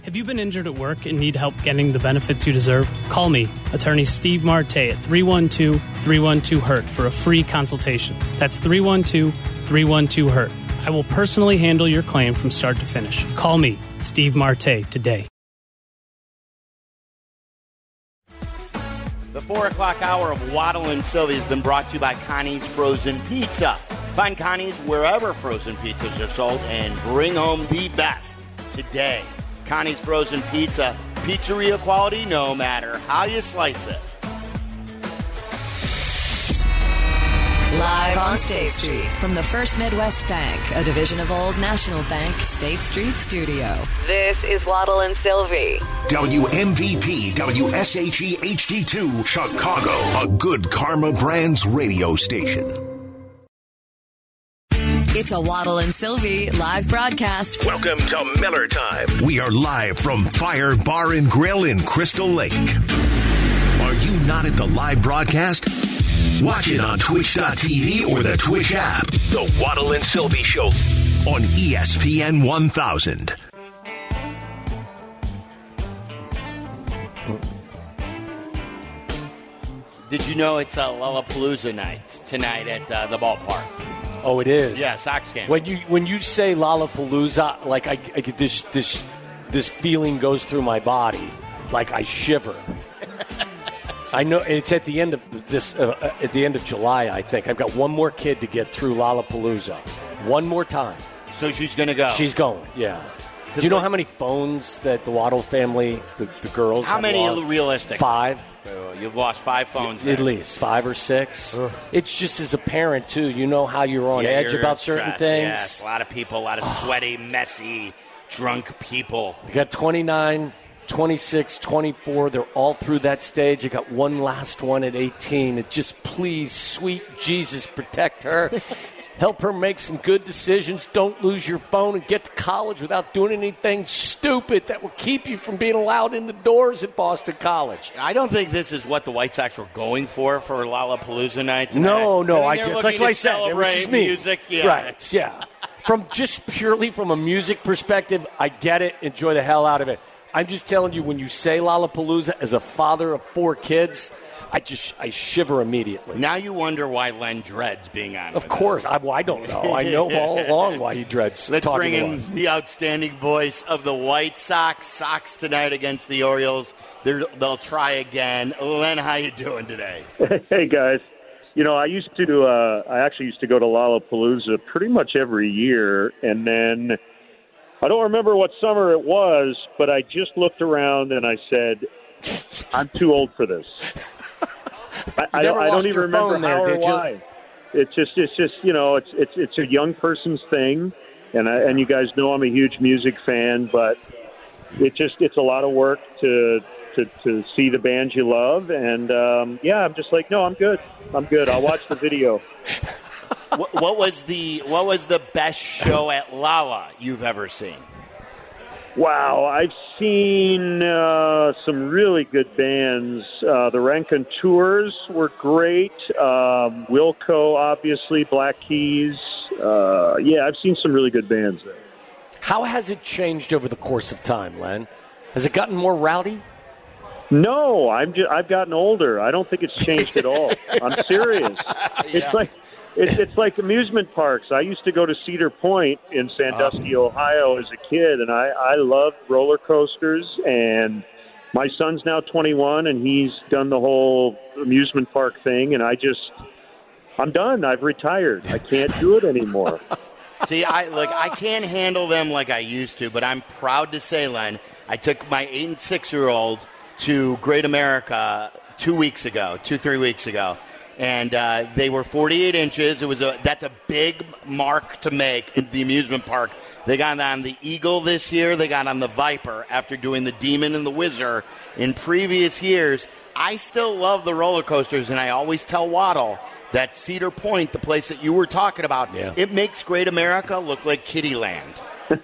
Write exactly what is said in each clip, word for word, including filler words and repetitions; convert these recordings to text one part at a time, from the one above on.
Have you been injured at work and need help getting the benefits you deserve? Call me, attorney Steve Marte at three one two, three one two, hurt for a free consultation. That's three one two, three one two, hurt. I will personally handle your claim from start to finish. Call me, Steve Marte, today. The four o'clock hour of Waddle and Sylvie has been brought to you by Connie's Frozen Pizza. Find Connie's wherever frozen pizzas are sold and bring home the best today. Connie's Frozen Pizza, pizzeria quality no matter how you slice it. Live on State Street from the First Midwest Bank, a division of Old National Bank, State Street Studio. This is Waddle and Sylvie. W M V P, W S H E H D two, Chicago, a Good Karma Brands radio station. It's a Waddle and Sylvie live broadcast. Welcome to Miller Time. We are live from Fire Bar and Grill in Crystal Lake. Are you not at the live broadcast? Watch it on twitch dot t v or the Twitch app. The Waddle and Sylvie Show on E S P N one thousand. Did you know it's a Lollapalooza night tonight at uh, the ballpark? Oh, it is. Yeah, Sox game. When you when you say Lollapalooza, like I, I get this this this feeling goes through my body, like I shiver. I know it's at the end of this uh, at the end of July. I think I've got one more kid to get through Lollapalooza, one more time. So she's going to go. She's going. Yeah. Do you know how many phones that the Waddle family, the, the girls, how have many lost? Realistic? Five. So you've lost five phones. At then. least five or six. Ugh. It's just as a parent too. You know how you're on yeah, edge you're about certain stressed. things. Yes, a lot of people, a lot of sweaty, messy, drunk people. You got twenty-nine, twenty-six, twenty-four. They're all through that stage. You got one last one at eighteen. It just, please, sweet Jesus, protect her. Help her make some good decisions. Don't lose your phone and get to college without doing anything stupid that will keep you from being allowed in the doors at Boston College. I don't think this is what the White Sox were going for for Lollapalooza night tonight. No, no. I I, think it's they're like looking I to said. It was just celebrate me. music. Yeah. Right, yeah. From just purely from a music perspective, I get it. Enjoy the hell out of it. I'm just telling you, when you say Lollapalooza, as a father of four kids, I just I shiver immediately. Now you wonder why Len dreads being on. Of course. I, well, I don't know. I know all along why he dreads Let's talking bring to in us. the outstanding voice of the White Sox. Sox tonight against the Orioles. They're, they'll try again. Len, how you doing today? Hey, guys. You know, I used to, uh, I actually used to go to Lollapalooza pretty much every year, and then I don't remember what summer it was, but I just looked around and I said, I'm too old for this. I, I, I don't even remember there, how or did you? why. It's just, it's just, you know, it's it's it's a young person's thing, and I, and you guys know I'm a huge music fan, but it just it's a lot of work to to, to see the bands you love, and um, yeah, I'm just like, no, I'm good, I'm good. I'll watch the video. what, what was the what was the best show at Lala you've ever seen? Wow, I've seen uh, some really good bands. Uh, the Raconteurs were great. Um, Wilco, obviously, Black Keys. Uh, yeah, I've seen some really good bands there. How has it changed over the course of time, Len? Has it gotten more rowdy? No, I'm just, I've gotten older. I don't think it's changed at all. I'm serious. It's like it's, it's like amusement parks. I used to go to Cedar Point in Sandusky, Ohio as a kid, and I, I loved roller coasters. And my son's now twenty-one, and he's done the whole amusement park thing, and I just I'm done. I've retired. I can't do it anymore. See, I look, I can't handle them like I used to, but I'm proud to say, Len, I took my eight and six-year-old to Great America two weeks ago, two, three weeks ago, and uh, they were forty-eight inches. It was a that's a big mark to make in the amusement park. They got on the Eagle this year. They got on the Viper after doing the Demon and the Wizard in previous years. I still love the roller coasters, and I always tell Waddle that Cedar Point, the place that you were talking about, yeah. It makes Great America look like Kittyland.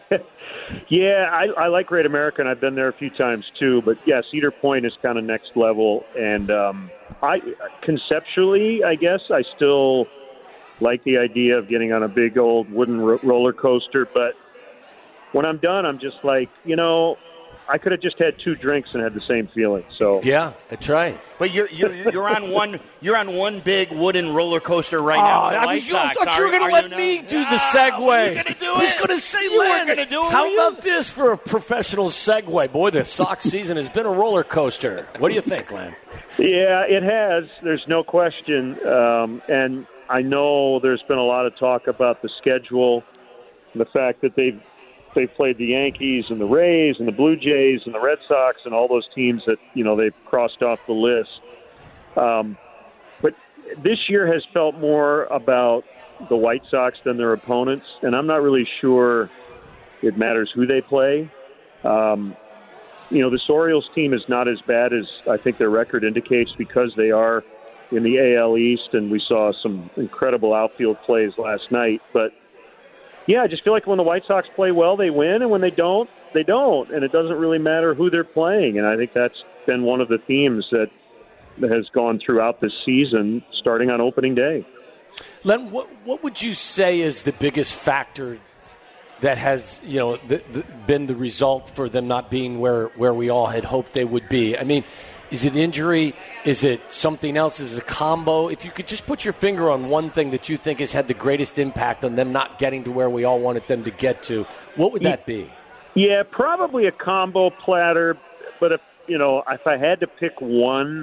Yeah, I, I like Great America, and I've been there a few times too. But yeah, Cedar Point is kind of next level. And um, I conceptually, I guess, I still like the idea of getting on a big old wooden ro- roller coaster. But when I'm done, I'm just like, you know, I could have just had two drinks and had the same feeling. So yeah, that's right. But you're you're you're on one you're on one big wooden roller coaster right now. Oh, The I, White mean, you, Sox. I thought you were going to let me do the segue. Were you going to do I was it? going to say, you Len, were going to do it. how were you? about this for a professional segue? Boy, the Sox season has been a roller coaster. What do you think, Len? yeah, it has. There's no question. Um, and I know there's been a lot of talk about the schedule, the fact that they've they've played the Yankees and the Rays and the Blue Jays and the Red Sox and all those teams that, you know, they've crossed off the list. Um, but this year has felt more about the White Sox than their opponents, and I'm not really sure it matters who they play. Um, you know, this Orioles team is not as bad as I think their record indicates because they are in the A L East, and we saw some incredible outfield plays last night. But, yeah, I just feel like when the White Sox play well, they win, and when they don't, they don't. And it doesn't really matter who they're playing, and I think that's been one of the themes that has gone throughout this season, starting on opening day. Len, what what would you say is the biggest factor that has, you know, the, the, been the result for them not being where, where we all had hoped they would be? I mean, is it injury? Is it something else? Is it a combo? If you could just put your finger on one thing that you think has had the greatest impact on them not getting to where we all wanted them to get to, what would that be? Yeah, probably a combo platter. But if you know, if I had to pick one,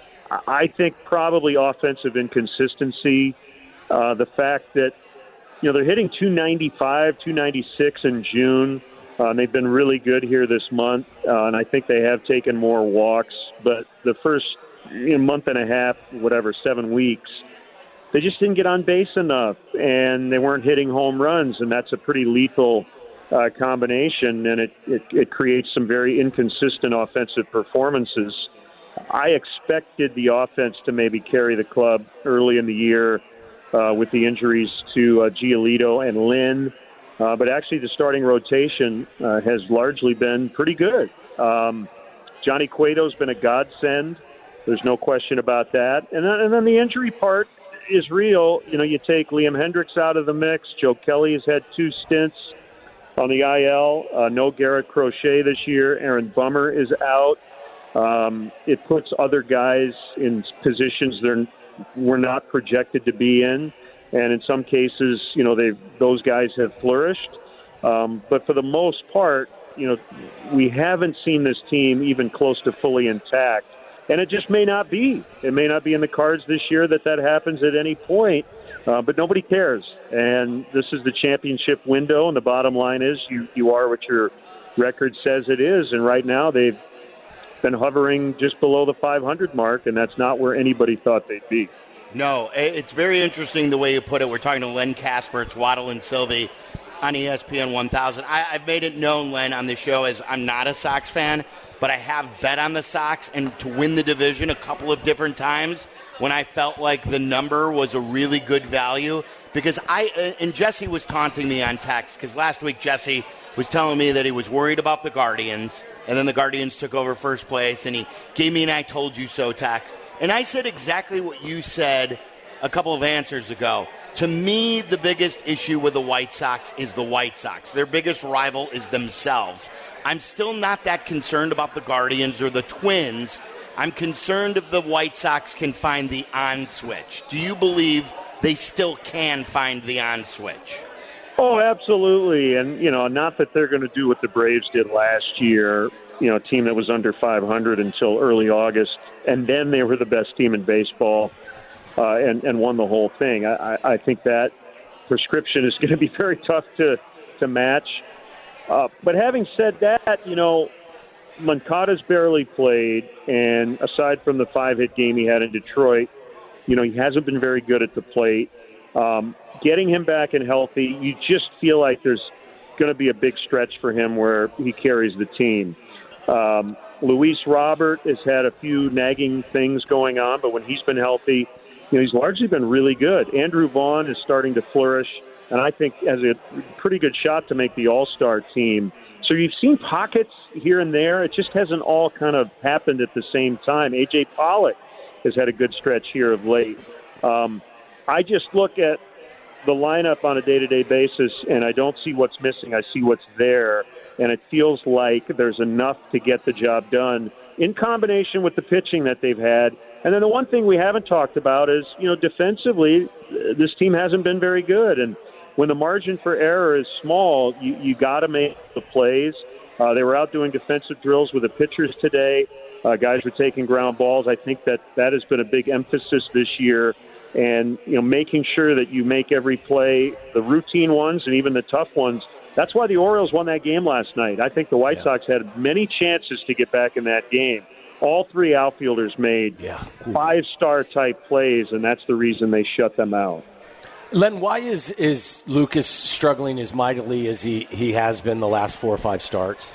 I think probably offensive inconsistency. Uh, the fact that, you know, they're hitting two ninety-five, two ninety-six in June. Uh, they've been really good here this month, uh, and I think they have taken more walks. But the first you know, month and a half, whatever, seven weeks, they just didn't get on base enough, and they weren't hitting home runs, and that's a pretty lethal uh, combination, and it, it, it creates some very inconsistent offensive performances. I expected the offense to maybe carry the club early in the year uh, with the injuries to uh, Giolito and Lynn. Uh, but actually the starting rotation uh, has largely been pretty good. Um, Johnny Cueto's been a godsend. There's no question about that. And then, and then the injury part is real. You know, you take Liam Hendricks out of the mix. Joe Kelly has had two stints on the I L. Uh, no Garrett Crochet this year. Aaron Bummer is out. Um, it puts other guys in positions they're were not projected to be in, and in some cases, you know, they those guys have flourished. Um, but for the most part, you know, we haven't seen this team even close to fully intact, and it just may not be. It may not be in the cards this year that that happens at any point. Uh, but nobody cares, and this is the championship window. And the bottom line is, you you are what your record says it is, and right now they've been hovering just below the five hundred mark, and that's not where anybody thought they'd be. No, it's very interesting the way you put it. We're talking to Len Kasper. It's Waddle and Sylvie on E S P N one thousand. I, I've made it known, Len, on the show as I'm not a Sox fan, but I have bet on the Sox and to win the division a couple of different times when I felt like the number was a really good value. Because I, and Jesse was taunting me on text, because last week Jesse was telling me that he was worried about the Guardians, and then the Guardians took over first place, and he gave me an I told you so text. And I said exactly what you said a couple of answers ago. To me, the biggest issue with the White Sox is the White Sox. Their biggest rival is themselves. I'm still not that concerned about the Guardians or the Twins. I'm concerned if the White Sox can find the on switch. Do you believe they still can find the on switch? Oh, absolutely. And, you know, not that they're going to do what the Braves did last year, you know, a team that was under five hundred until early August, and then they were the best team in baseball uh, and, and won the whole thing. I, I think that prescription is going to be very tough to, to match. Uh, but having said that, you know, Moncada's barely played, and aside from the five-hit game he had in Detroit, you know, he hasn't been very good at the plate. Um, getting him back and healthy, you just feel like there's going to be a big stretch for him where he carries the team. Um, Luis Robert has had a few nagging things going on, but when he's been healthy, you know, he's largely been really good. Andrew Vaughn is starting to flourish, and I think has a pretty good shot to make the All-Star team. So you've seen pockets here and there. It just hasn't all kind of happened at the same time. A J Pollock has had a good stretch here of late. Um, I just look at the lineup on a day-to-day basis, and I don't see what's missing. I see what's there, and it feels like there's enough to get the job done in combination with the pitching that they've had. And then the one thing we haven't talked about is, you know, defensively, this team hasn't been very good. And when the margin for error is small, you, you got to make the plays. Uh, they were out doing defensive drills with the pitchers today. Uh, guys were taking ground balls. I think that that has been a big emphasis this year. And, you know, making sure that you make every play, the routine ones and even the tough ones. That's why the Orioles won that game last night. I think the White yeah. Sox had many chances to get back in that game. All three outfielders made yeah. five-star type plays, and that's the reason they shut them out. Len, why is, is Lucas struggling as mightily as he, he has been the last four or five starts?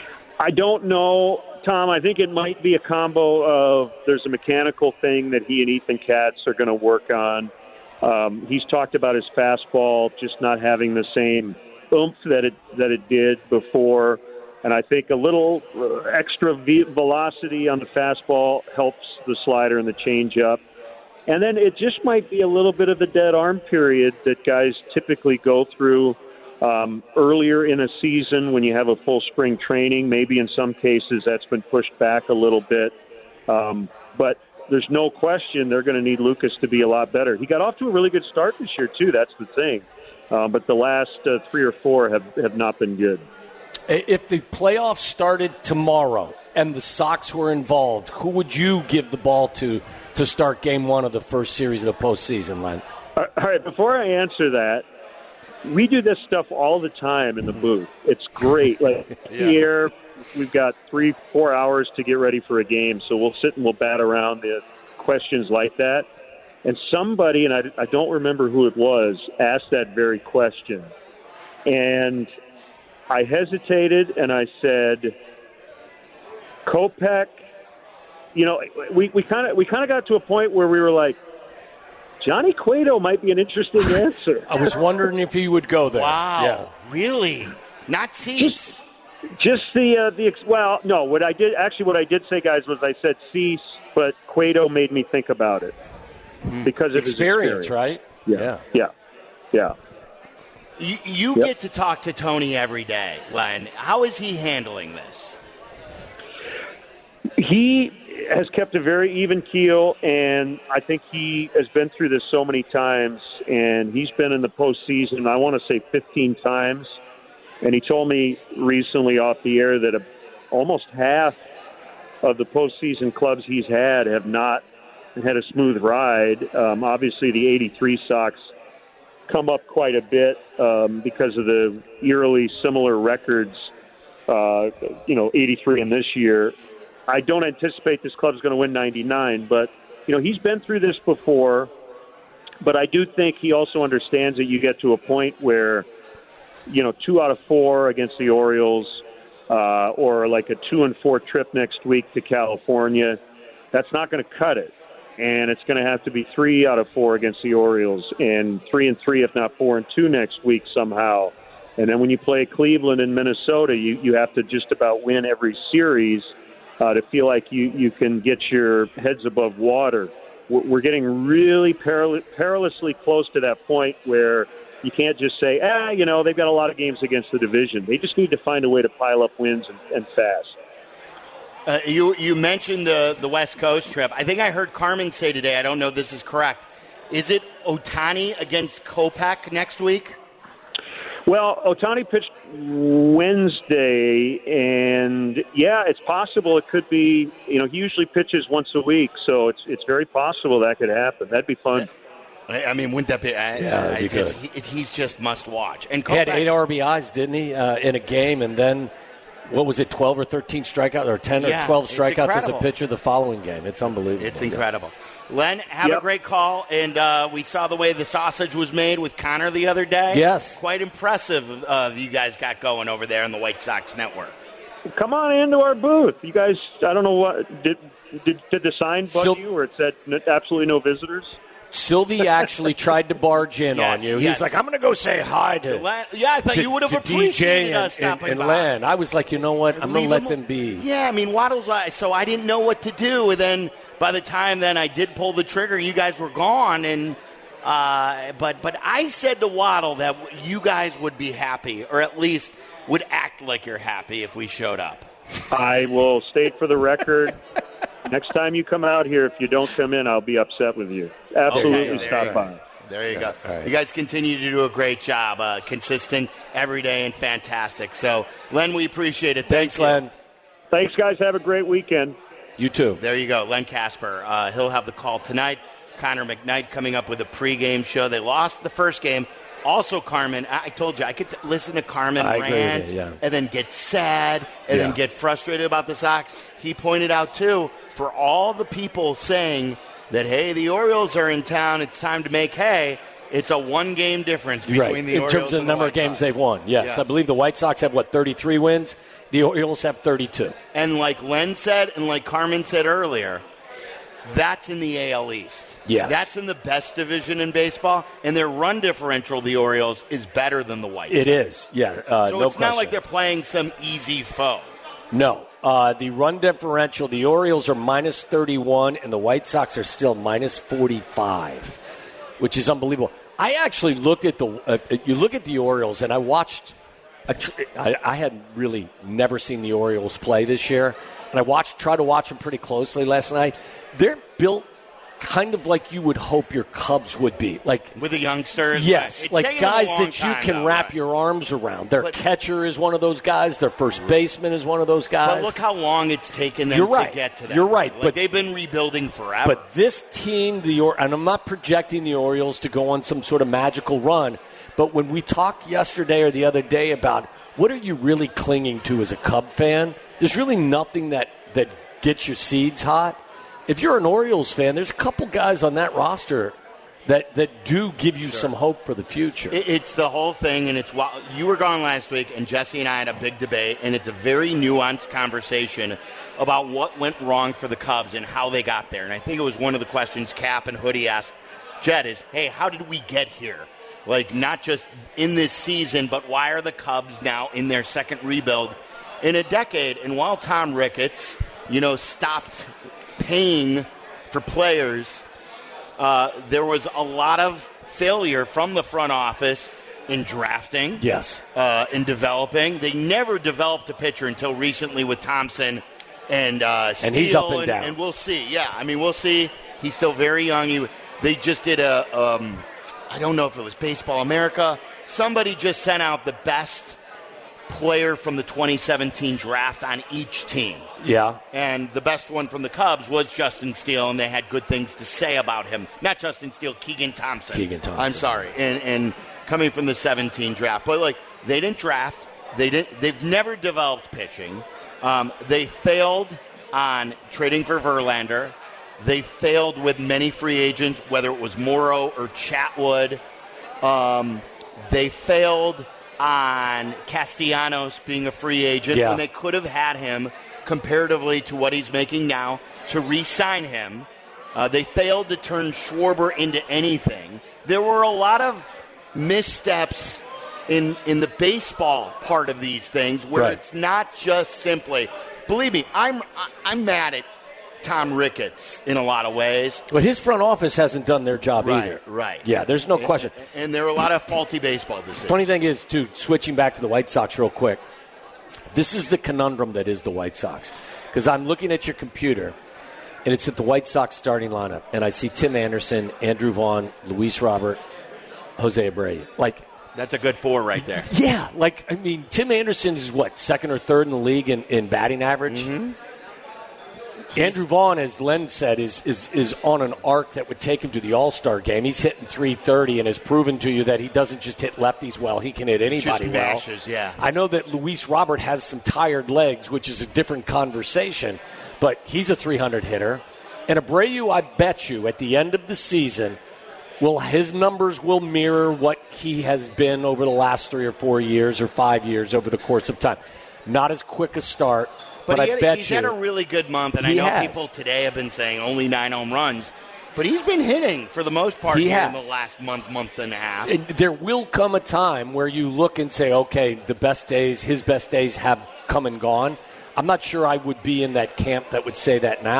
I don't know, Tom. I think it might be a combo of there's a mechanical thing that he and Ethan Katz are going to work on. Um, he's talked about his fastball just not having the same oomph that it that it did before. And I think a little uh, extra v- velocity on the fastball helps the slider and the changeup. And then it just might be a little bit of the dead arm period that guys typically go through um, earlier in a season when you have a full spring training. Maybe in some cases that's been pushed back a little bit. Um, but there's no question they're going to need Lucas to be a lot better. He got off to a really good start this year, too. That's the thing. Uh, but the last uh, three or four have, have not been good. If the playoffs started tomorrow and the Sox were involved, who would you give the ball to to start game one of the first series of the postseason, Len? All right, before I answer that, we do this stuff all the time in the booth. It's great. Like yeah. here, we've got three, four hours to get ready for a game, so we'll sit and we'll bat around the questions like that. And somebody, and I, I don't remember who it was, asked that very question. And I hesitated, and I said, Kopech. You know, we we kind of we kind of got to a point where we were like, Johnny Cueto might be an interesting answer. I was wondering if he would go there. Wow, yeah. Really? Not Cease? Just, just the uh, the well, no. What I did actually, what I did say, guys, was I said Cease, but Cueto made me think about it because of experience, his experience, right? Yeah, yeah, yeah. yeah. You, you yep. get to talk to Tony every day, Len. How is he handling this? He has kept a very even keel, and I think he has been through this so many times, and he's been in the postseason, I want to say fifteen times, and he told me recently off the air that a, almost half of the postseason clubs he's had have not had a smooth ride. Um, obviously, the eighty-three Sox come up quite a bit um, because of the eerily similar records, uh, you know, eighty-three in this year. I don't anticipate this club's going to win ninety-nine, but, you know, he's been through this before. But I do think he also understands that you get to a point where, you know, two out of four against the Orioles uh, or like a two and four trip next week to California, that's not going to cut it. And it's going to have to be three out of four against the Orioles and three and three, if not four and two next week somehow. And then when you play Cleveland and Minnesota, you, you have to just about win every series Uh, to feel like you, you can get your heads above water. We're getting really peril- perilously close to that point where you can't just say, ah, you know, they've got a lot of games against the division. They just need to find a way to pile up wins and, and fast. Uh, you you mentioned the, the West Coast trip. I think I heard Carmen say today, I don't know if this is correct, is it Ohtani against Kopech next week? Well, Ohtani pitched Wednesday, and yeah, it's possible it could be. You know, he usually pitches once a week, so it's it's very possible that could happen. That'd be fun. I mean, wouldn't that be? I, yeah, I be just, good. He, he's just must watch. And Kopech, he had eight R B Is, didn't he, uh, in a game, and then what was it, twelve or thirteen strikeouts, or ten yeah, or twelve strikeouts as a incredible. pitcher the following game? It's unbelievable. It's incredible. Yeah. Len, have yep. a great call. And uh, we saw the way the sausage was made with Connor the other day. Yes. Quite impressive uh, you guys got going over there in the White Sox Network. Come on into our booth. You guys, I don't know what, did did, did the sign bug Sil- you where it said absolutely no visitors? Sylvie actually tried to barge in yes, on you. Yes. He's like, I'm going to go say hi to Yeah, I thought to, you would have appreciated D J us stopping and, and by. Len. I was like, you know what? I'm going to let them be. Yeah, I mean, Waddle's – so I didn't know what to do. And then by the time then I did pull the trigger, you guys were gone. And Uh, but but I said to Waddle that you guys would be happy, or at least would act like you're happy if we showed up. I will state for the record, next time you come out here, if you don't come in, I'll be upset with you. Absolutely, okay, stop by. There you go. Right. You guys continue to do a great job, uh, consistent, every day, and fantastic. So, Len, we appreciate it. Thanks, Thanks Len. Thanks, guys. Have a great weekend. You too. There you go, Len Casper. Uh, he'll have the call tonight. Connor McKnight coming up with a pregame show. They lost the first game. Also, Carmen, I told you, I could t- listen to Carmen I rant you, yeah. and then get sad and yeah. then get frustrated about the Sox. He pointed out, too, for all the people saying that, hey, the Orioles are in town, it's time to make hay, it's a one-game difference between right. the in Orioles terms of the and number the of games Sox. they've won. Yes. yes, I believe the White Sox have, what, thirty-three wins? The Orioles have thirty-two. And like Len said and like Carmen said earlier, that's in the A L East. Yes. That's in the best division in baseball, and their run differential, the Orioles, is better than the White Sox. It is, yeah. Uh, so no it's question. not like they're playing some easy foe. No. Uh, the run differential, the Orioles are minus thirty-one, and the White Sox are still minus forty-five, which is unbelievable. I actually looked at the uh, – you look at the Orioles, and I watched – I, I had really never seen the Orioles play this year, and I watched tried to watch them pretty closely last night. They're built kind of like you would hope your Cubs would be. Like with the youngsters? Yes, it's like guys that you time, can though, wrap right? your arms around. Their but, catcher is one of those guys. Their first baseman is one of those guys. But look how long it's taken them You're right. to get to that. You're right. Like but they've been rebuilding forever. But this team, the or- and I'm not projecting the Orioles to go on some sort of magical run, but when we talked yesterday or the other day about what are you really clinging to as a Cub fan, there's really nothing that, that gets your seeds hot. If you're an Orioles fan, there's a couple guys on that roster that, that do give you sure. some hope for the future. It, it's the whole thing, and it's you were gone last week, and Jesse and I had a big debate, and it's a very nuanced conversation about what went wrong for the Cubs and how they got there. And I think it was one of the questions Cap and Hoodie asked Jed is, hey, how did we get here? Like, not just in this season, but why are the Cubs now in their second rebuild in a decade? And while Tom Ricketts, you know, stopped paying for players, uh, there was a lot of failure from the front office in drafting, yes, uh, in developing. They never developed a pitcher until recently with Thompson and uh, Steele, and he's up and, and down. And we'll see. Yeah, I mean, we'll see. He's still very young. He, they just did a, um, I don't know if it was Baseball America. Somebody just sent out the best player from the twenty seventeen draft on each team. Yeah. And the best one from the Cubs was Justin Steele, and they had good things to say about him. Not Justin Steele, Keegan Thompson. Keegan Thompson. I'm sorry. And, and coming from the seventeen draft. But, like, they didn't draft. They didn't, they've never developed pitching. Um, they failed on trading for Verlander. They failed with many free agents, whether it was Morrow or Chatwood. Um, they failed on Castellanos being a free agent yeah. when they could have had him comparatively to what he's making now to re-sign him. Uh, they failed to turn Schwarber into anything. There were a lot of missteps in in the baseball part of these things where right. it's not just simply, believe me, I'm I'm mad at Tom Ricketts in a lot of ways. But his front office hasn't done their job Right, either. right. Yeah, there's no and, question. And there are a lot of faulty baseball decisions. Funny thing is, too, switching back to the White Sox real quick, this is the conundrum that is the White Sox. Because I'm looking at your computer, and it's at the White Sox starting lineup, and I see Tim Anderson, Andrew Vaughn, Luis Robert, Jose Abreu. Like, that's a good four right there. Yeah, like, I mean, Tim Anderson is what, second or third in the league in, in batting average? Mm-hmm. Andrew Vaughn, as Len said, is, is is on an arc that would take him to the All-Star game. He's hitting three thirty and has proven to you that he doesn't just hit lefties well. He can hit anybody just well. mashes, yeah. I know that Luis Robert has some tired legs, which is a different conversation, but he's a three hundred hitter. And Abreu, I bet you, at the end of the season, will his numbers will mirror what he has been over the last three or four years or five years over the course of time. Not as quick a start, but, but I had, bet he's you. had a really good month, and I he know has. people today have been saying only nine home runs, but he's been hitting for the most part He here has. in the last month, month and a half. And there will come a time where you look and say, okay, the best days, his best days have come and gone. I'm not sure I would be in that camp that would say that now.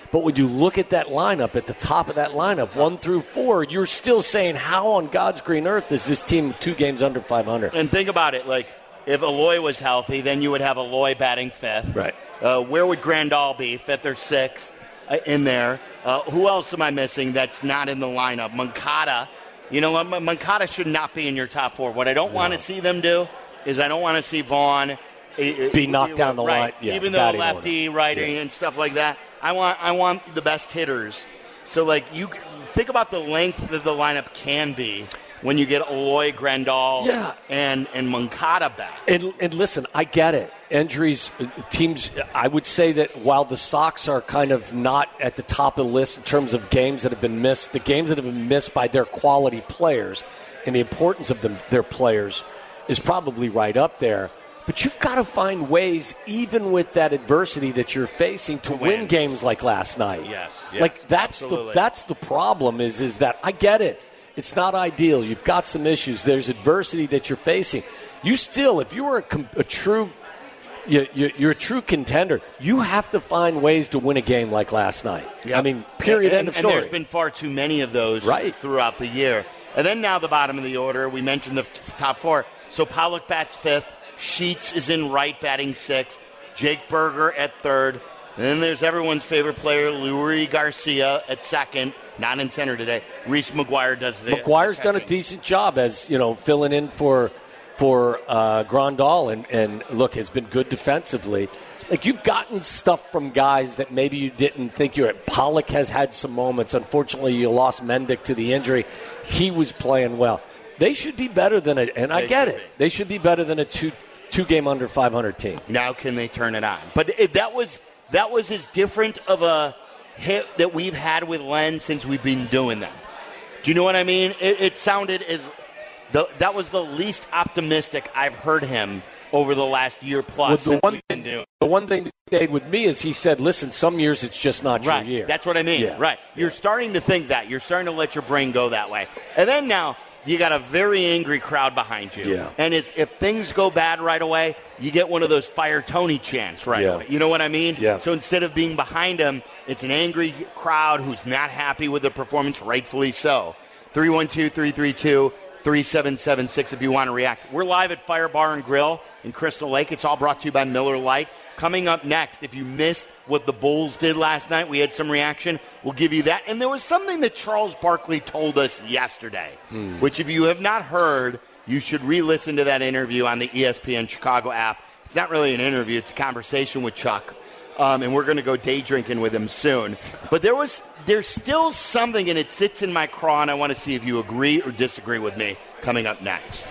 But when you look at that lineup, at the top of that lineup, one through four, you're still saying, how on God's green earth is this team two games under five hundred? And think about it. Like, if Eloy was healthy, then you would have Eloy batting fifth. Right. Uh, where would Grandal be, fifth or sixth uh, in there? Uh, who else am I missing that's not in the lineup? Moncada. You know, Moncada should not be in your top four. What I don't no. want to see them do is I don't want to see Vaughn be knocked down the right. line. Yeah, even though lefty, order. righty, yeah. and stuff like that. I want I want the best hitters. So, like, you think about the length that the lineup can be when you get Eloy, Grandal, yeah. and, and Moncada back. And, and listen, I get it. Injuries, teams, I would say that while the Sox are kind of not at the top of the list in terms of games that have been missed, the games that have been missed by their quality players and the importance of them, their players is probably right up there. But you've got to find ways, even with that adversity that you're facing, to win, win games like last night. Yes, yes like that's absolutely. the that's the problem. Is is that I get it. It's not ideal. You've got some issues. There's adversity that you're facing. You still, if you were a, a true, you, you, you're a true contender, you have to find ways to win a game like last night. Yep. I mean, period. And, end of story. And there's been far too many of those right. throughout the year. And then now the bottom of the order. We mentioned the top four. So Pollock bats fifth. Sheets is in right, batting sixth. Jake Berger at third. And then there's everyone's favorite player, Luis Garcia at second. Not in center today. Reese McGuire does the McGuire's the done a decent job as, you know, filling in for for uh, Grandal and, and, look, has been good defensively. Like, you've gotten stuff from guys that maybe you didn't think you were at. Pollock has had some moments. Unfortunately, you lost Mendick to the injury. He was playing well. They should be better than a, and I get it. Be. They should be better than a two two game under five hundred team. Now can they turn it on? But it, that was that was as different of a hit that we've had with Len since we've been doing them. Do you know what I mean? It, it sounded as the, that was the least optimistic I've heard him over the last year plus. Well, the, one, been doing. the one thing that stayed with me is he said, listen, some years it's just not right. your year. That's what I mean. Yeah. Right. You're yeah. starting to think that. You're starting to let your brain go that way. And then now you got a very angry crowd behind you. Yeah. And it's, if things go bad right away, you get one of those Fire Tony chants right yeah. away. You know what I mean? Yeah. So instead of being behind him, it's an angry crowd who's not happy with the performance, rightfully so. three one two, three three two, three seven seven six if you want to react. We're live at Fire Bar and Grill in Crystal Lake. It's all brought to you by Miller Lite. Coming up next, if you missed what the Bulls did last night, we had some reaction. We'll give you that. And there was something that Charles Barkley told us yesterday, hmm. which if you have not heard, you should re-listen to that interview on the E S P N Chicago app. It's not really an interview. It's a conversation with Chuck. Um, and we're going to go day drinking with him soon. But there was, there's still something, and it sits in my craw, and I want to see if you agree or disagree with me coming up next.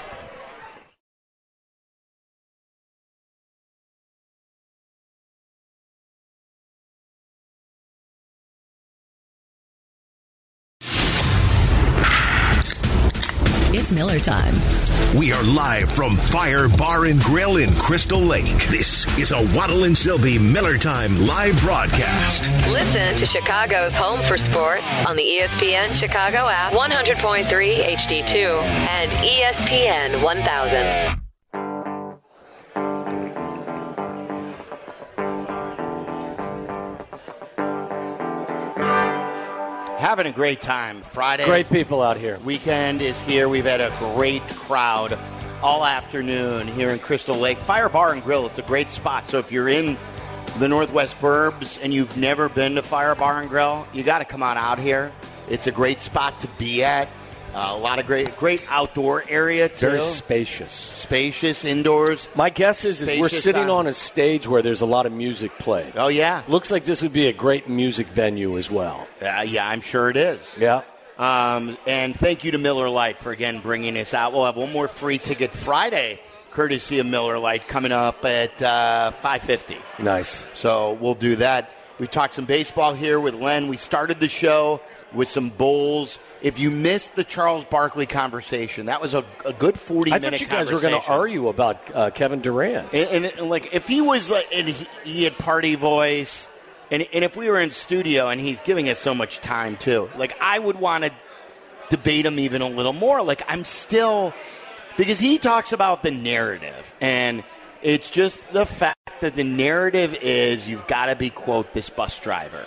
It's Miller time. We are live from Fire Bar and Grill in Crystal Lake. This is a Waddle and Sylvie Miller Time live broadcast. Listen to Chicago's home for sports on the E S P N Chicago app, one hundred point three H D two, and E S P N one thousand. Having a great time. Friday. Great people out here. Weekend is here. We've had a great crowd all afternoon here in Crystal Lake. Fire Bar and Grill, it's a great spot. So if you're in the Northwest Burbs and you've never been to Fire Bar and Grill, you got to come on out here. It's a great spot to be at. Uh, a lot of great great outdoor area, too. Very spacious. Spacious, indoors. My guess is, is we're sitting on. on a stage where there's a lot of music played. Oh, yeah. Looks like this would be a great music venue as well. Uh, yeah, I'm sure it is. Yeah. Um, and thank you to Miller Lite for, again, bringing us out. We'll have one more free ticket Friday, courtesy of Miller Lite, coming up at uh, five fifty. Nice. So we'll do that. We talked some baseball here with Len. We started the show with some Bulls. If you missed the Charles Barkley conversation, that was a, a good forty-minute conversation. I thought you guys were going to argue about uh, Kevin Durant. And, and, and, like, if he was, like, and he, he had party voice, and, and if we were in studio and he's giving us so much time, too, like, I would want to debate him even a little more. Like, I'm still, because he talks about the narrative, and it's just the fact that the narrative is you've got to be, quote, this bus driver.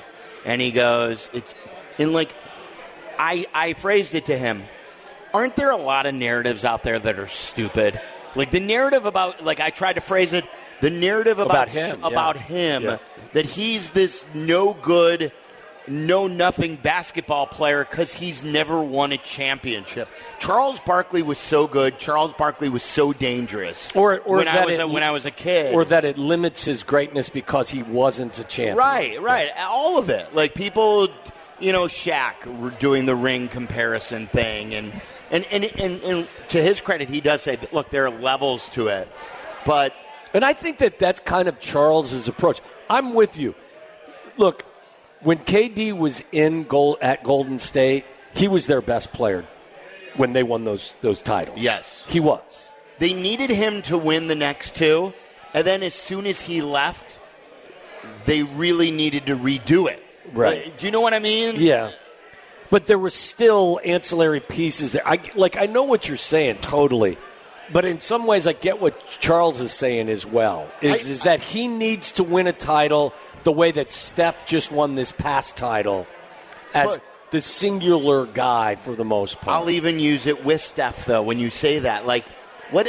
and he goes, "It's," and like, I I phrased it to him. Aren't there a lot of narratives out there that are stupid? Like the narrative about, like I tried to phrase it, the narrative about, about him, about yeah. him Yeah. that he's this no good, no nothing basketball player because he's never won a championship. Charles Barkley was so good. Charles Barkley was so dangerous. Or, or when that I was it, a, when I was a kid, or that it limits his greatness because he wasn't a champion. Right, right, all of it. Like people, you know, Shaq were doing the ring comparison thing, and and and, and, and to his credit, he does say, that, look, there are levels to it, but. And I think that that's kind of Charles's approach. I'm with you. Look, when K D was in goal at Golden State, he was their best player when they won those those titles. Yes. He was. They needed him to win the next two, and then as soon as he left, they really needed to redo it. Right. Like, do you know what I mean? Yeah. But there were still ancillary pieces there. I, like, I know what you're saying totally. But in some ways, I get what Charles is saying as well, is, I, is that he needs to win a title the way that Steph just won this past title as Look, the singular guy for the most part. I'll even use it with Steph, though, when you say that. Like, what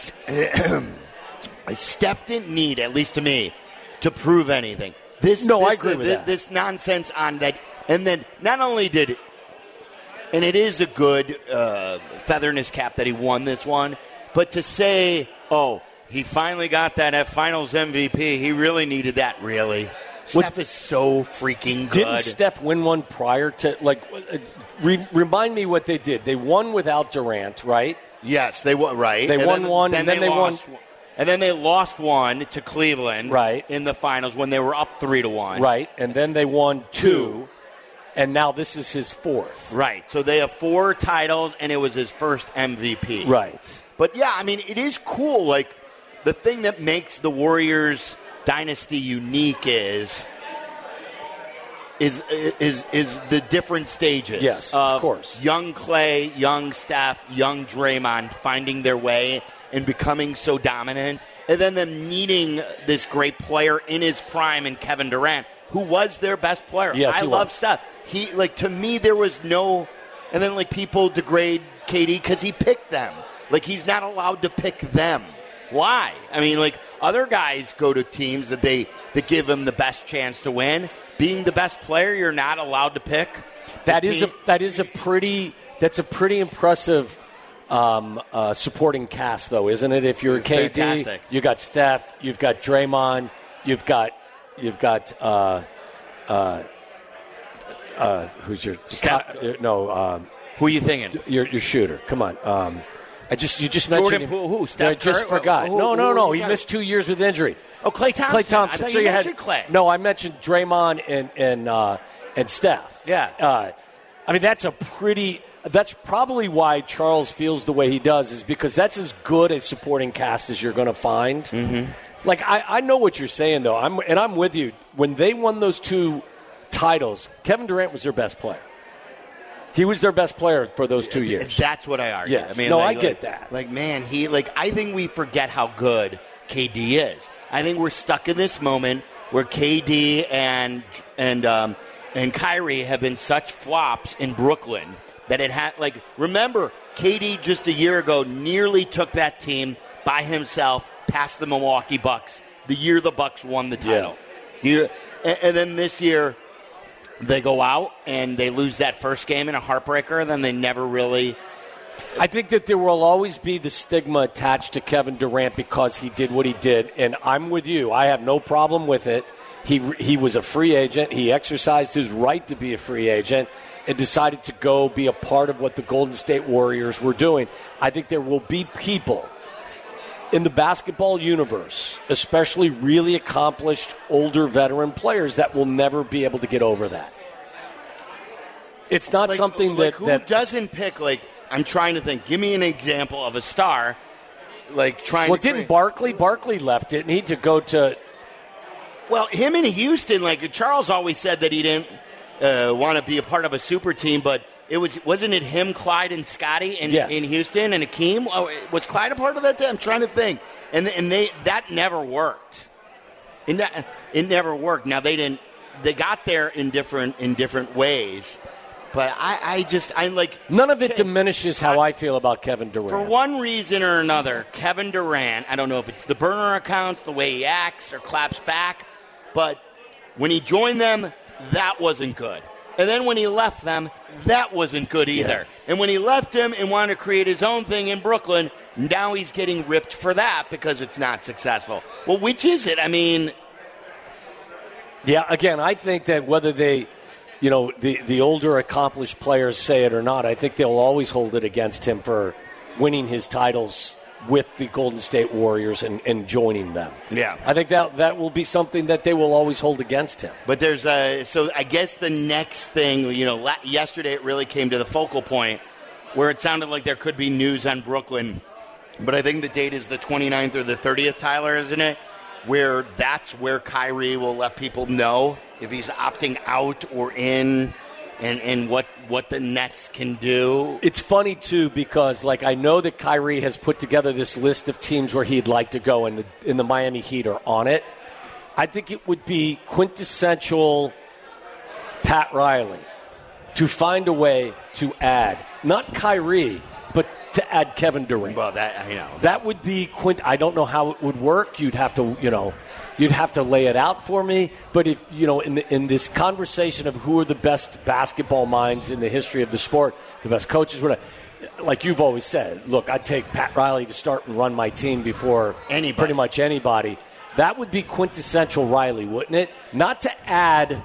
Steph didn't need, at least to me, to prove anything. This, no, this, I agree this, with this, that. This nonsense on that. And then not only did, and it is a good uh, feather in his cap that he won this one, but to say, oh, he finally got that at Finals M V P, he really needed that, really? Steph is so freaking good. Didn't Steph win one prior to, like, re- remind me what they did. They won without Durant, right? Yes, they won, right. They and won then, one, then and then they, they lost, won. And then they lost one to Cleveland Right. in the finals when they were up three to one. Right, and then they won two, Two. and now this is his fourth. Right, so they have four titles, and it was his first M V P. Right. But, yeah, I mean, it is cool. Like, the thing that makes the Warriors dynasty unique is is is is the different stages. Yes, of of course. Young Clay, young Steph, young Draymond finding their way and becoming so dominant, and then them needing this great player in his prime in Kevin Durant, who was their best player. Yes, I he love was. Steph. He, like, to me, there was no, and then, like, people degrade K D because he picked them. Like, he's not allowed to pick them. Why? I mean, like, other guys go to teams that they that give them the best chance to win. Being the best player, you're not allowed to pick. That is a that is a pretty that's a pretty impressive um, uh, supporting cast, though, isn't it? If you're K D, Fantastic. you got Steph, you've got Draymond, you've got you've got uh, uh, uh, who's your Steph. uh, no um, Who are you thinking? your your shooter? Come on. Um, I just you just Jordan mentioned Poole, who? Steph I just Curry? forgot. Who- no, who- no, who no. you He got? missed two years with injury. Oh, Klay Thompson. Klay Thompson. I thought so you you mentioned had Klay. no. I mentioned Draymond and and uh, and Steph. Yeah. Uh, I mean, that's a pretty. That's probably why Charles feels the way he does, is because that's as good a supporting cast as you're going to find. Mm-hmm. Like I, I know what you're saying though. I'm and I'm with you. When they won those two titles, Kevin Durant was their best player. He was their best player for those two years. That's what I argue. Yes. I mean, No, like, I get like- that. Like, man, he like. I think we forget how good K D is. I think we're stuck in this moment where K D and and um, and Kyrie have been such flops in Brooklyn that it had. Like, remember, K D just a year ago nearly took that team by himself past the Milwaukee Bucks. The year the Bucks won the title. Yeah. And, and then this year, they go out and they lose that first game in a heartbreaker. Then they never really. I think that there will always be the stigma attached to Kevin Durant because he did what he did, and I'm with you. I have no problem with it. He he was a free agent. He exercised his right to be a free agent and decided to go be a part of what the Golden State Warriors were doing. I think there will be people in the basketball universe, especially really accomplished older veteran players, that will never be able to get over that. It's not Like, something like that, who that doesn't pick, like, I'm trying to think. Give me an example of a star, like, trying well, to. didn't create- Barkley? Barkley left it, and he had to go to. Well, him in Houston, like, Charles always said that he didn't uh, want to be a part of a super team, but it was, wasn't it him, Clyde, and Scotty in, Yes. in Houston, and Akeem? Oh, was Clyde a part of that team? I'm trying to think. And and they that never worked. And that, it never worked. Now, they didn't they got there in different in different ways. But I, I just, I like... None of it diminishes how I feel about Kevin Durant. For one reason or another, Kevin Durant, I don't know if it's the burner accounts, the way he acts or claps back, but when he joined them, that wasn't good. And then when he left them, that wasn't good either. Yeah. And when he left him and wanted to create his own thing in Brooklyn, now he's getting ripped for that because it's not successful. Well, which is it? I mean... Yeah, again, I think that whether they... You know, the, the older accomplished players say it or not, I think they'll always hold it against him for winning his titles with the Golden State Warriors and, and joining them. Yeah. I think that that will be something that they will always hold against him. But there's a, so I guess the next thing, you know, la- yesterday it really came to the focal point where it sounded like there could be news on Brooklyn. But I think the date is the twenty-ninth or the thirtieth, Tyler, isn't it? Where that's where Kyrie will let people know if he's opting out or in, and, and what what the Nets can do. It's funny, too, because, like, I know that Kyrie has put together this list of teams where he'd like to go, and the, and the Miami Heat are on it. I think it would be quintessential Pat Riley to find a way to add, not Kyrie, but to add Kevin Durant. Well, that, you know. That would be quint. I don't know how it would work. You'd have to, you know... You'd have to lay it out for me, but if you know, in the, in this conversation of who are the best basketball minds in the history of the sport, the best coaches, whatever, like you've always said, look, I'd take Pat Riley to start and run my team before anybody. pretty much anybody. That would be quintessential Riley, wouldn't it? Not to add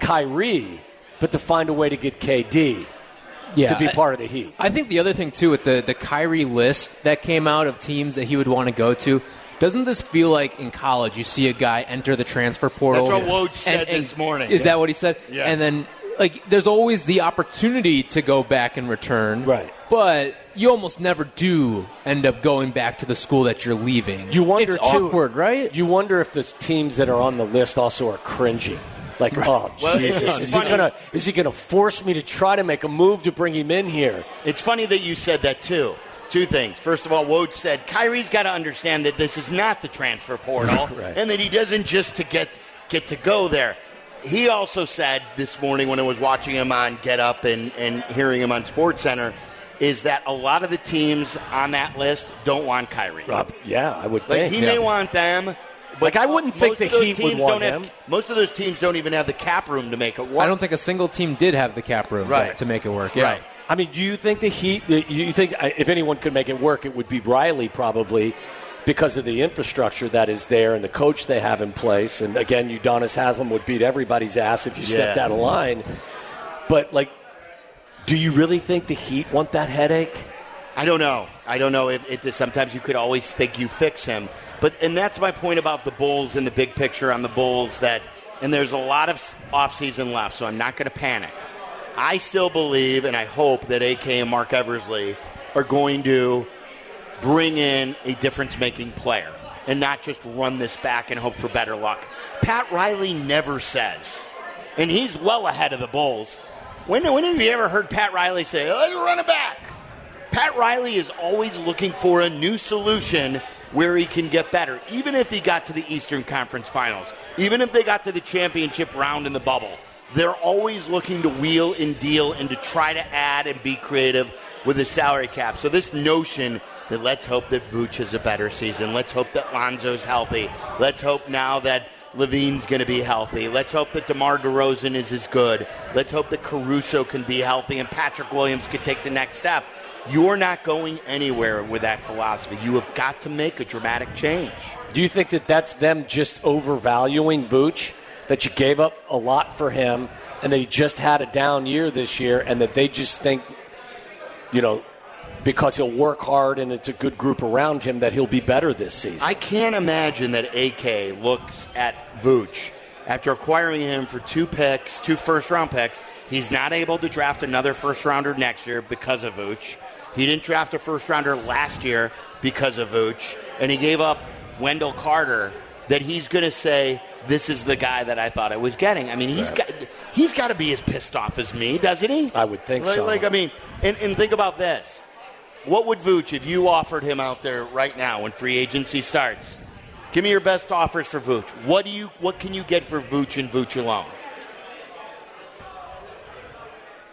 Kyrie, but to find a way to get K D yeah, to be part of the Heat. I think the other thing too with the the Kyrie list that came out of teams that he would want to go to. Doesn't this feel like in college you see a guy enter the transfer portal? That's what Woj said and, and this morning. Is yeah. that what he said? Yeah. And then, like, there's always the opportunity to go back and return. Right. But you almost never do end up going back to the school that you're leaving. You wonder, it's too, awkward, right? You wonder if the teams that are on the list also are cringing. Like, oh, well, Jesus, it's is he gonna is he gonna force me to try to make a move to bring him in here? It's funny that you said that, too. Two things. First of all, Woj said Kyrie's got to understand that this is not the transfer portal right. and that he doesn't just to get get to go there. He also said this morning when I was watching him on Get Up and, and hearing him on SportsCenter is that a lot of the teams on that list don't want Kyrie. Uh, yeah, I would like, think. He yeah. may want them. But like, I wouldn't think the Heat would want him. Have, most of those teams don't even have the cap room to make it work. I don't think a single team did have the cap room right. to make it work. Yeah. Right. I mean, do you think the Heat, you think if anyone could make it work, it would be Riley probably because of the infrastructure that is there and the coach they have in place. And, again, Udonis Haslem would beat everybody's ass if you yeah. stepped out of line. But, like, do you really think the Heat want that headache? I don't know. I don't know. If, if sometimes you could always think you fix him. But and that's my point about the Bulls and the big picture on the Bulls. That and there's a lot of offseason left, so I'm not going to panic. I still believe and I hope that A K and Mark Eversley are going to bring in a difference-making player and not just run this back and hope for better luck. Pat Riley never says, and he's well ahead of the Bulls. When, when have you ever heard Pat Riley say, let's run it back? Pat Riley is always looking for a new solution where he can get better, even if he got to the Eastern Conference Finals, even if they got to the championship round in the bubble. They're always looking to wheel and deal and to try to add and be creative with the salary cap. So this notion that let's hope that Vooch has a better season, let's hope that Lonzo's healthy, let's hope now that Levine's going to be healthy, let's hope that DeMar DeRozan is as good, let's hope that Caruso can be healthy and Patrick Williams can take the next step. You're not going anywhere with that philosophy. You have got to make a dramatic change. Do you think that that's them just overvaluing Vooch? That you gave up a lot for him, and that he just had a down year this year, and that they just think, you know, because he'll work hard and it's a good group around him, that he'll be better this season? I can't imagine that A K looks at Vooch after acquiring him for two picks, two first-round picks. He's not able to draft another first-rounder next year because of Vooch. He didn't draft a first-rounder last year because of Vooch, and he gave up Wendell Carter, that he's going to say, this is the guy that I thought I was getting. I mean, he's right. got he's got to be as pissed off as me, doesn't he? I would think like, so. Like, I mean, and, and think about this. What would Vooch, if you offered him out there right now when free agency starts? Give me your best offers for Vooch. What do you? What can you get for Vooch and Vooch alone?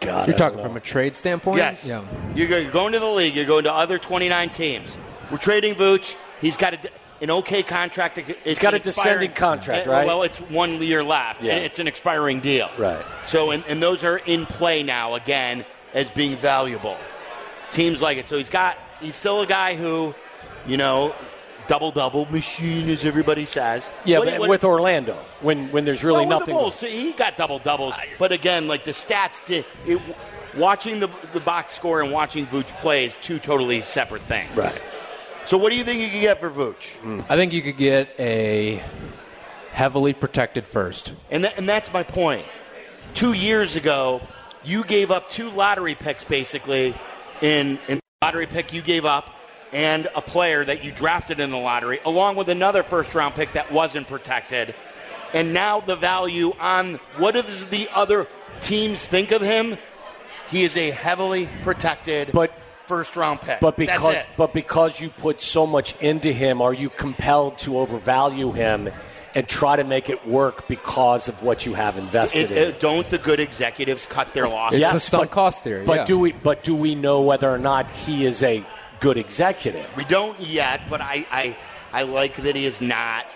God, You're talking from a trade standpoint? Yes. Yeah. You're go- you're going to the league. You're going to other twenty-nine teams. We're trading Vooch. He's got a, an okay contract. It's He's got an a descending contract, uh, right? Well, it's one year left. Yeah. And it's an expiring deal. Right. So, and, and those are in play now, again, as being valuable. Teams like it. So he's got, he's still a guy who, you know, double-double machine, as everybody says. Yeah, What- but what- with Orlando, when when there's really well, with nothing. the Bulls, too, he got double-doubles. But again, like the stats, did, it, watching the, the box score and watching Vooch play is two totally separate things. Right. So what do you think you can get for Vooch? I think you could get a heavily protected first. And, th- and that's my point. Two years ago, you gave up two lottery picks, basically, in, in the lottery pick you gave up and a player that you drafted in the lottery, along with another first-round pick that wasn't protected. And now the value on what does the other teams think of him? He is a heavily protected But first-round pick. But because That's it. but because you put so much into him, are you compelled to overvalue him and try to make it work because of what you have invested It- in? it- don't the good executives cut their losses? It's Yes, the sunk but- cost theory. But yeah. do we but do we know whether or not he is a good executive? We don't yet, but I, I, I like that he is not.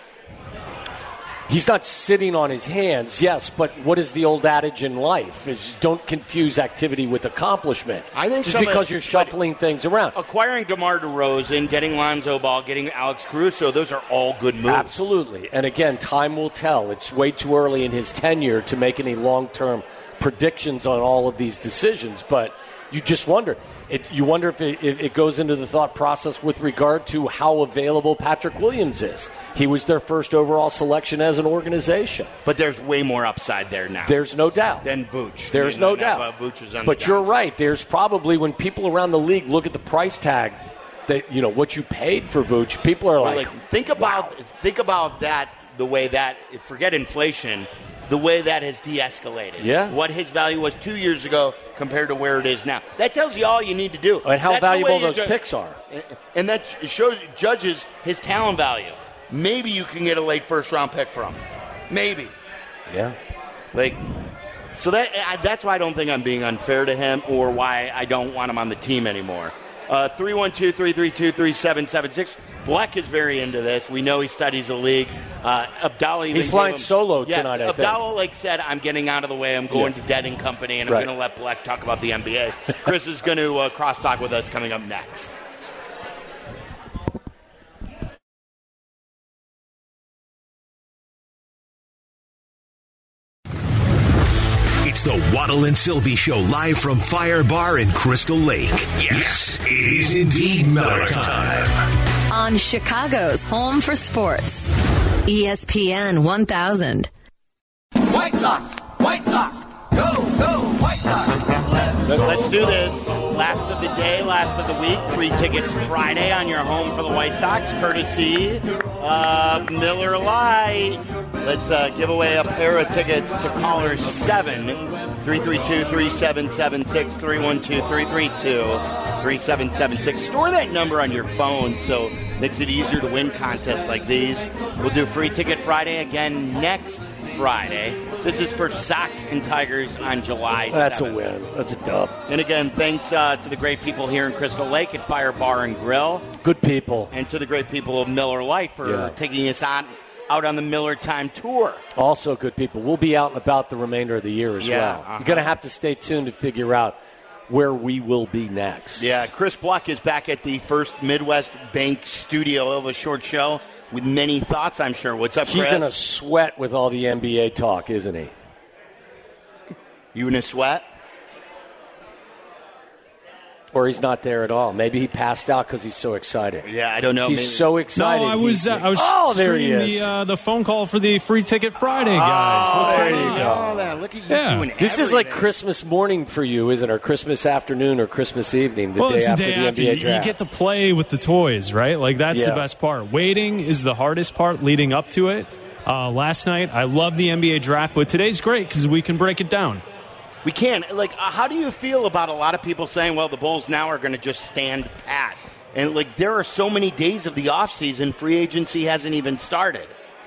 He's not sitting on his hands, yes, but what is the old adage in life? Is don't confuse activity with accomplishment. I think just some of- because you're shuffling things around. Acquiring DeMar DeRozan, getting Lonzo Ball, getting Alex Caruso, those are all good moves. Absolutely. And again, time will tell. It's way too early in his tenure to make any long-term predictions on all of these decisions, but you just wonder. It, you wonder if it, if it goes into the thought process with regard to how available Patrick Williams is. He was their first overall selection as an organization. But there's way more upside there now. There's no doubt. Than Vooch. There's You no know, doubt. now, uh, Vooch is on but the you're downside. right. There's probably, when people around the league look at the price tag, that you know what you paid for Vooch, people are But, like, like, think about think about that the way that forget inflation, the way that has de-escalated. Yeah. What his value was two years ago compared to where it is now. That tells you all you need to do. and how That's the valuable way you those ju- picks are. And that shows judges his talent value. Maybe you can get a late first round pick from. Maybe. Yeah. Like, so that I, that's why I don't think I'm being unfair to him, or why I don't want him on the team anymore. Uh, three one two, three three two, three seven seven six. Bleck is very into this. We know he studies the league. Uh, Abdallah even He's gave flying him- solo yeah, tonight, I think. Abdallah like said, I'm getting out of the way. I'm going Yeah. to Dead and Company, and I'm Right. going to let Bleck talk about the N B A. Chris is going to uh, cross-talk with us coming up next. It's the Waddle and Sylvie Show, live from Fire Bar in Crystal Lake. Yes, it is indeed Miller time. On Chicago's Home for Sports, E S P N one thousand. White Sox! White Sox! Go, go, White Sox! Let's go. Let's do this. Last of the day, last of the week. Free tickets Friday on your home for the White Sox, courtesy of Miller Lite. Let's uh, give away a pair of tickets to caller seven, three three two, three seven seven six, three one two, three three two, three seven seven six. Store that number on your phone so it makes it easier to win contests like these. We'll do Free Ticket Friday again next Friday. This is for Sox and Tigers on July seventh. That's a win. That's a dub. And again, thanks uh, to the great people here in Crystal Lake at Fire Bar and Grill, Good people. and to the great people of Miller Lite for Yeah. taking us on out on the Miller Time Tour. Also good people. We'll be out and about the remainder of the year as Yeah, well. uh-huh. You're going to have to stay tuned to figure out where we will be next. Yeah, Chris Bleck is back at the First Midwest Bank studio of a short show with many thoughts, I'm sure. What's up, Chris? He's in a sweat with all the N B A talk, isn't he? You in a sweat? Or he's not there at all. Maybe he passed out because he's so excited. Yeah, I don't know. He's Maybe- so excited. No, I was He- uh, I was oh, there he screening is. the uh, the phone call for the Free Ticket Friday, guys. Oh, What's there going you on? go. Oh, that. Look at you Yeah. doing This is like everything. Christmas morning for you, isn't it? Or Christmas afternoon or Christmas evening, the Well, day it's the after day the after. N B A You, you draft. get to play with the toys, right? Like that's Yeah. the best part. Waiting is the hardest part leading up to it. Uh, last night, I loved the N B A draft, but today's great because we can break it down. We can. Like, uh, how do you feel about a lot of people saying, well, the Bulls now are going to just stand pat? And, like, there are so many days of the offseason, free agency hasn't even started.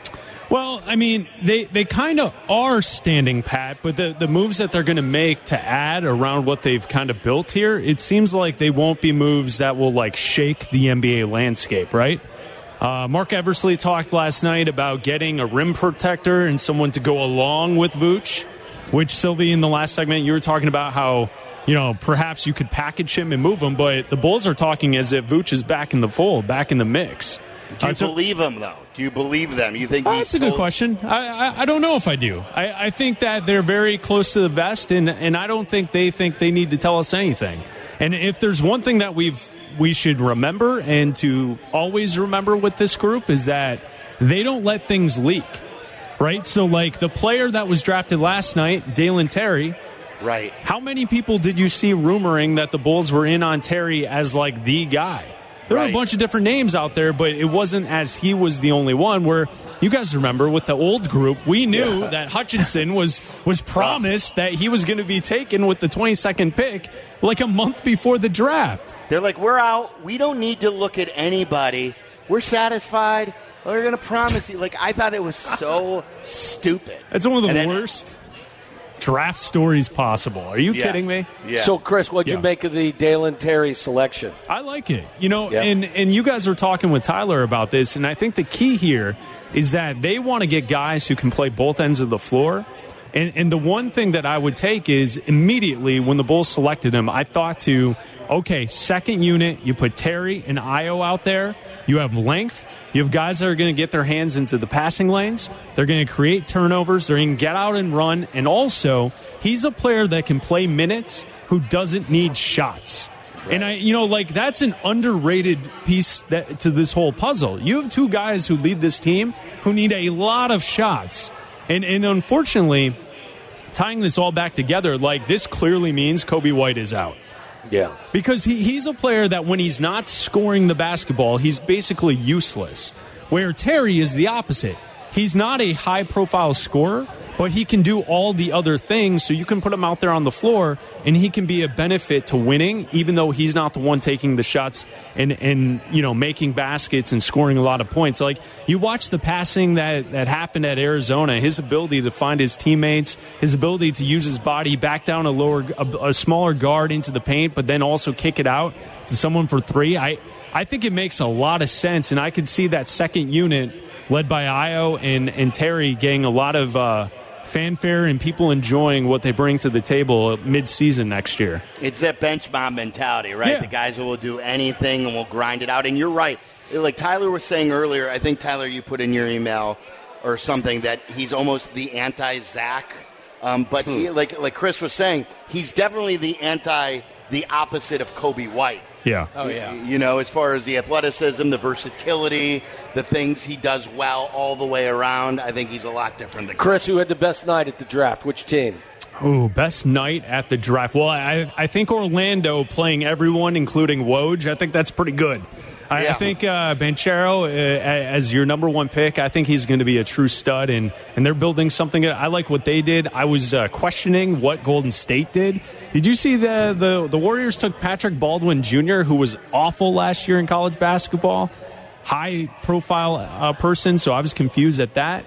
Well, I mean, they, they kind of are standing pat, but the, the moves that they're going to make to add around what they've kind of built here, it seems like they won't be moves that will, like, shake the N B A landscape, right? Uh, Mark Eversley talked last night about getting a rim protector and someone to go along with Vooch, which, Sylvie, in the last segment, you were talking about how, you know, perhaps you could package him and move him, but the Bulls are talking as if Vooch is back in the fold, back in the mix. Do you uh, so, believe him, though? Do you believe them? You think uh, he's that's a good told- question. I, I I don't know if I do. I, I think that they're very close to the vest, and, and I don't think they think they need to tell us anything. And if there's one thing that we've we should remember and to always remember with this group is that they don't let things leak, right? So, like, the player that was drafted last night, Dalen Terry, right? How many people did you see rumoring that the Bulls were in on Terry as, like, the guy? There right. were a bunch of different names out there, but it wasn't as he was the only one. Where you guys remember with the old group, we knew yeah. that Hutchinson was was promised that he was going to be taken with the twenty-second pick like a month before the draft. They're like, we're out. We don't need to look at anybody. We're satisfied. We're going to promise you. Like, I thought it was so stupid. It's one of the and worst then, draft stories possible. Are you yes. kidding me? Yeah. So, Chris, what'd yeah. you make of the Dalen Terry selection? I like it. You know, yeah. and, and you guys were talking with Tyler about this, and I think the key here is that they want to get guys who can play both ends of the floor. And, and the one thing that I would take is immediately when the Bulls selected him, I thought to, okay, second unit, you put Terry and Io out there. You have length. You have guys that are going to get their hands into the passing lanes. They're going to create turnovers. They're going to get out and run. And also, he's a player that can play minutes who doesn't need shots. Right. And, I, you know, like, that's an underrated piece that, to this whole puzzle. You have two guys who lead this team who need a lot of shots. And, and unfortunately, tying this all back together, like, this clearly means Coby White is out. Yeah. Because he, he's a player that when he's not scoring the basketball, he's basically useless. Where Terry is the opposite. He's not a high-profile scorer, but he can do all the other things, so you can put him out there on the floor, and he can be a benefit to winning, even though he's not the one taking the shots and, and you know, making baskets and scoring a lot of points. Like, you watch the passing that, that happened at Arizona, his ability to find his teammates, his ability to use his body back down a lower, a, a smaller guard into the paint, but then also kick it out to someone for three. I, I think it makes a lot of sense, and I could see that second unit led by Io and, and Terry getting a lot of uh, fanfare and people enjoying what they bring to the table mid-season next year. It's that bench mob mentality, right? Yeah. The guys who will do anything and will grind it out. And you're right. Like Tyler was saying earlier, I think, Tyler, you put in your email or something that he's almost the anti-Zach. Um, but he, like like Chris was saying, he's definitely the anti, the opposite of Coby White. Yeah. Oh, yeah. You know, as far as the athleticism, the versatility, the things he does well all the way around, I think he's a lot different than Chris, who had the best night at the draft? Which team? Oh, best night at the draft. Well, I I think Orlando playing everyone, including Woj. I think that's pretty good. I, yeah. I think uh, Banchero, uh, as your number one pick, I think he's going to be a true stud, and, and they're building something. I like what they did. I was uh, questioning what Golden State did. Did you see the, the, the Warriors took Patrick Baldwin Junior, who was awful last year in college basketball, high-profile uh, person, so I was confused at that.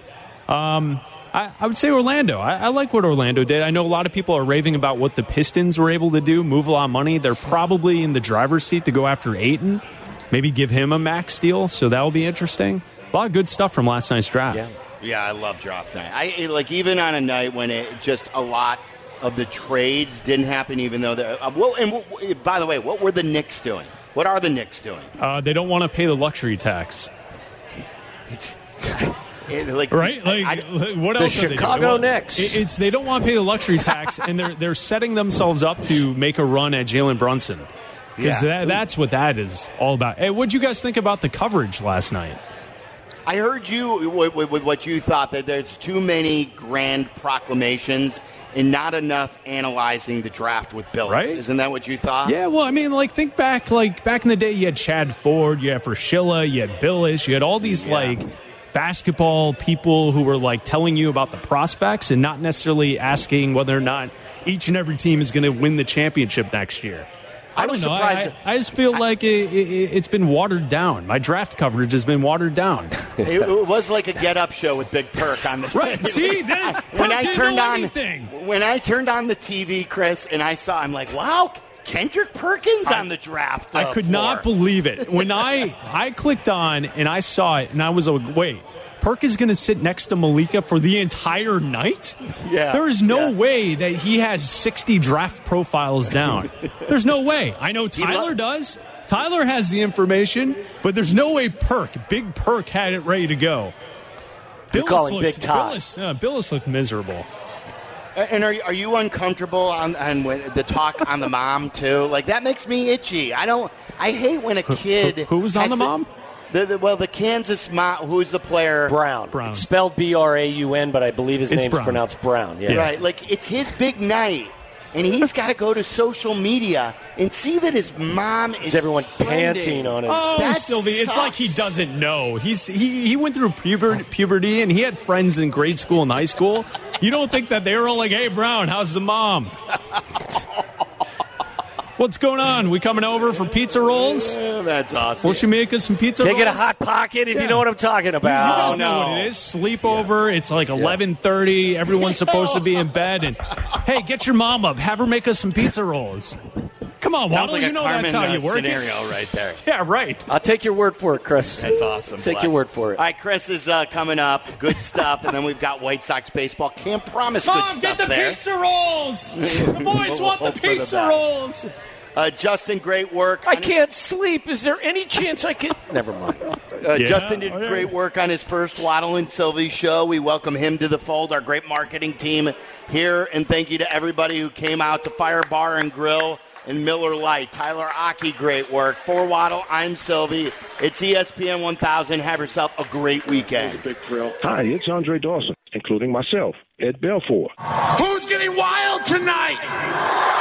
Um, I, I would say Orlando. I, I like what Orlando did. I know a lot of people are raving about what the Pistons were able to do, move a lot of money. They're probably in the driver's seat to go after Ayton. Maybe give him a max deal, so that will be interesting. A lot of good stuff from last night's draft. Yeah, yeah, I love draft night. I like even on a night when it just a lot of the trades didn't happen, even though the. Uh, well, and w- by the way, what were the Knicks doing? What are the Knicks doing? Uh, they don't want to pay the luxury tax. It's. It, like, right? Like, I, I, what the else? Chicago are they Knicks. It, it's they don't want to pay the luxury tax, and they're they're setting themselves up to make a run at Jalen Brunson. Because yeah. that, that's what that is all about. Hey, what did you guys think about the coverage last night? I heard you with, with, with what you thought, that there's too many grand proclamations and not enough analyzing the draft with Billis. Right? Isn't that what you thought? Yeah, well, I mean, like, think back, like, back in the day, you had Chad Ford, you had Fraschilla, you had Billis, you had all these, yeah. like, basketball people who were, like, telling you about the prospects and not necessarily asking whether or not each and every team is going to win the championship next year. I, I don't was know. surprised. I, I, I just feel like it, it, it's been watered down. My draft coverage has been watered down. It, it was like a get-up show with Big Perk on the right. See, that, when I turned know on anything. when I turned on the T V, Chris, and I saw, I'm like, wow, Kendrick Perkins I, on the draft. I uh, could floor. not believe it when I I clicked on and I saw it, and I was like, wait. Perk is going to sit next to Malika for the entire night? Yeah. There is no yeah. way that he has sixty draft profiles down. There's no way. I know Tyler lo- does. Tyler has the information, but there's no way Perk, Big Perk, had it ready to go. You're Billis calling looked, Big Ty. Billis, uh, Billis looked miserable. And are are you uncomfortable on, on when, the talk on the mom too? Like that makes me itchy. I don't. I hate when a kid. Who, who was on the mom? The, the, well, the Kansas mom. Who's the player? Brown. Brown. It's spelled B R A U N, but I believe his It's name's Brown. pronounced Brown. Yeah. Right. Like it's his big night, and he's got to go to social media and see that his mom is. Is everyone trending. panting on his? Oh, That Sylvie, it's sucks. like he doesn't know. He's he he went through puber, puberty and he had friends in grade school and high school. You don't think that they were all like, "Hey, Brown, how's the mom?" What's going on? We coming over for pizza rolls? Oh, that's awesome. Will she make us some pizza Can I rolls? get a hot pocket if Yeah. you know what I'm talking You about? guys know no. what it is. Sleepover. It's like eleven thirty. Everyone's supposed to be in bed. And hey, get your mom up. Have her make us some pizza rolls. Come on, Sounds Waddle. like you a know Carmen, that's how you uh, work scenario it. right there. Yeah, right. I'll take your word for it, Chris. That's awesome. Take Black. your word for it. All right, Chris is uh, coming up. Good stuff. And then we've got White Sox baseball. Can't promise good Mom, stuff get the there. pizza rolls. The boys want the Hope for the pizza best. rolls. Uh, Justin, great work. I on- can't sleep. Is there any chance I can? Never mind. Uh, Yeah. Justin did Oh, yeah. great work on his first Waddle and Sylvie show. We welcome him to the fold, our great marketing team here. And thank you to everybody who came out to Fire Bar and Grill and Miller Lite. Tyler Aki, great work. For Waddle, I'm Sylvie. It's E S P N one thousand. Have yourself a great weekend. Big thrill. Hi, it's Andre Dawson, including myself, Ed Belfour. Who's getting wild tonight?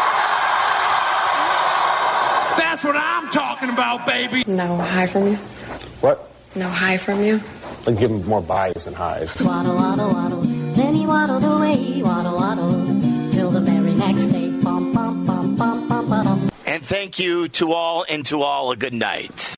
That's what I'm talking about, baby. No hi from you? What? No hi from you? I give him more buys than highs. Waddle, waddle, waddle. Then he waddled away, waddle, waddle, till the very next day. Bum, bum, bum, bum, bum, bum. And thank you to all, and to all a good night.